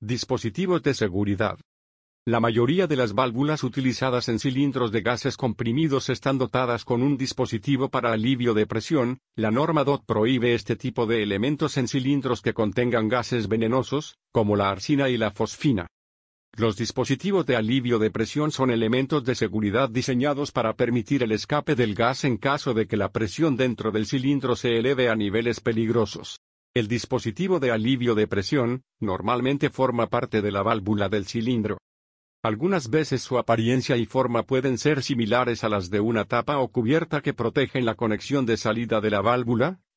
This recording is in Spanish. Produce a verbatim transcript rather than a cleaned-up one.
Dispositivos de seguridad. La mayoría de las válvulas utilizadas en cilindros de gases comprimidos están dotadas con un dispositivo para alivio de presión. La norma D O T prohíbe este tipo de elementos en cilindros que contengan gases venenosos, como la arsina y la fosfina. Los dispositivos de alivio de presión son elementos de seguridad diseñados para permitir el escape del gas en caso de que la presión dentro del cilindro se eleve a niveles peligrosos. El dispositivo de alivio de presión, normalmente forma parte de la válvula del cilindro. Algunas veces su apariencia y forma pueden ser similares a las de una tapa o cubierta que protegen la conexión de salida de la válvula,